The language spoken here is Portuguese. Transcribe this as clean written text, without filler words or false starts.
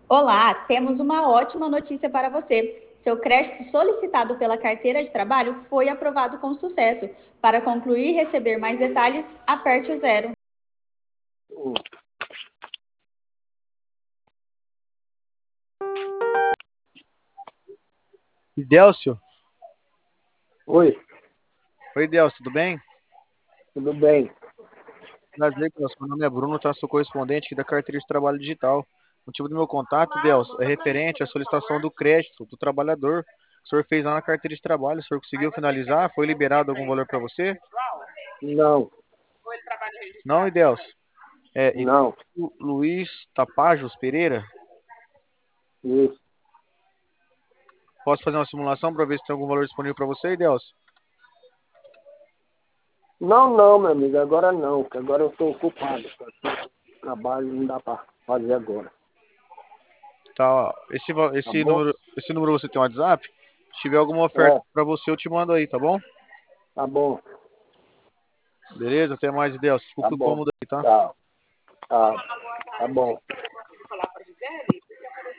Olá, temos uma ótima notícia para você. Seu crédito solicitado pela carteira de trabalho foi aprovado com sucesso. Para concluir e receber mais detalhes, aperte o zero. Hum. Idélcio? Oi, Oi, Idélcio, tudo bem? tudo bem? Prazer, Idélcio. Meu nome é Bruno, tá? Sou correspondente aqui da carteira de trabalho digital. O motivo do meu contato, Idélcio, é referente à solicitação do crédito do trabalhador. O senhor fez lá na carteira de trabalho, o senhor conseguiu finalizar? Foi liberado algum valor para você? Não, Não, Idélcio. não, Luiz Tapajos Pereira. isso. Posso fazer uma simulação para ver se tem algum valor disponível para você, Idélcio? Não, meu amigo, agora não, porque agora eu estou ocupado. Trabalho não dá para fazer agora, Tá, ó, tá bom? esse número você tem um WhatsApp? Se tiver alguma oferta É, para você, eu te mando aí, tá bom? tá bom, Beleza? Até mais, Idélcio. tá Desculpa o bom. incômodo aí, tá? Tá, tá, tá bom.